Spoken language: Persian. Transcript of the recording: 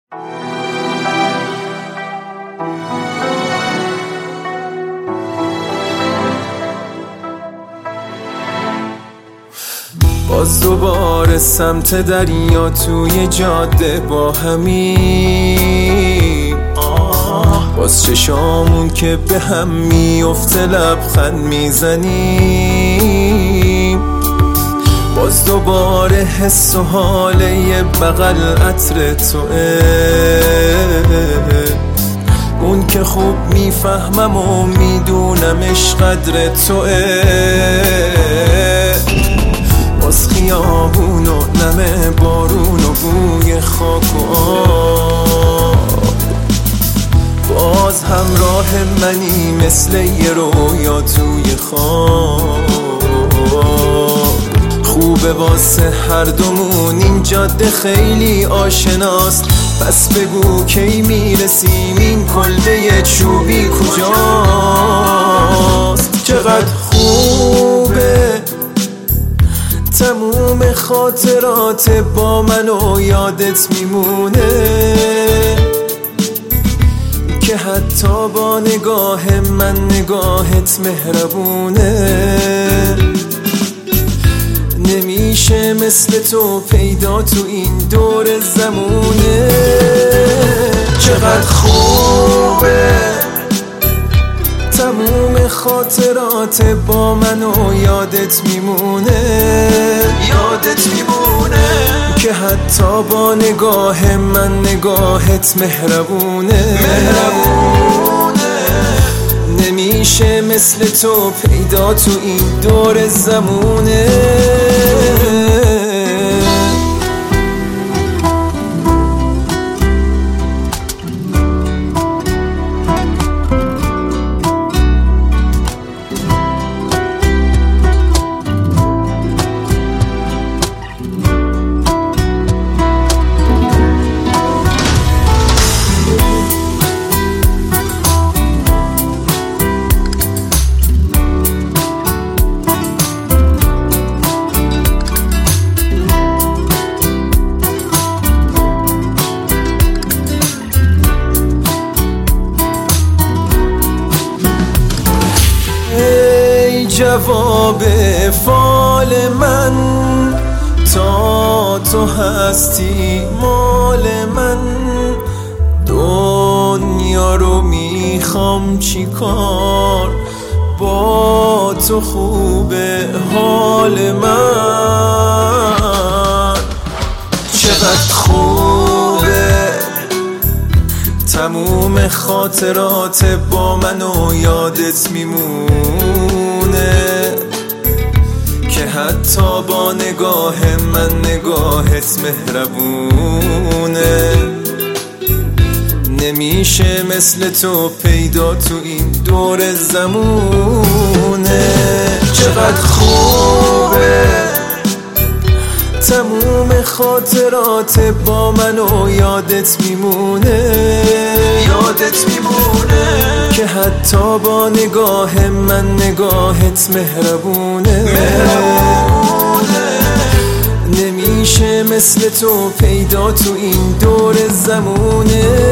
باز دوباره سمت دریا توی جاده با همین باز چشامون که به هم میفته لبخند میزنیم، باز دوباره حس و حاله یه بغل عطر توه، اون که خوب میفهمم و میدونمش قدر توه، باز خیابون و نم بارون و بوی خاک و آب، باز همراه منی مثل یه رویا توی خواب. خوبه واسه هر دومون این جاده خیلی آشناست، پس بگو کی میرسیم این کلبه چوبی کجاست. چقدر خوبه تموم خاطرات با من و یادت میمونه، که حتی با نگاه من نگاهت مهربونه. نمیشه مثل تو پیدا تو این دور زمونه. چقدر خوبه تموم خاطرات با من و یادت میمونه، که حتی با نگاه من نگاهت مهربونه. نمیشه مثل تو پیدا تو این دور زمونه. جواب فال من تا تو هستی مال من، دنیا رو میخوام چیکار با تو خوبه حال من. چقدر خوبه تموم خاطرات با من و یادت میمونه، که حتی با نگاه من نگاهت مهربونه. نمیشه مثل تو پیدا تو این دور زمونه. چقدر خوبه تموم خاطرات با من و یادت میمونه، که حتی با نگاه من نگاهت مهربونه. نمیشه مثل تو پیدا تو این دور زمونه.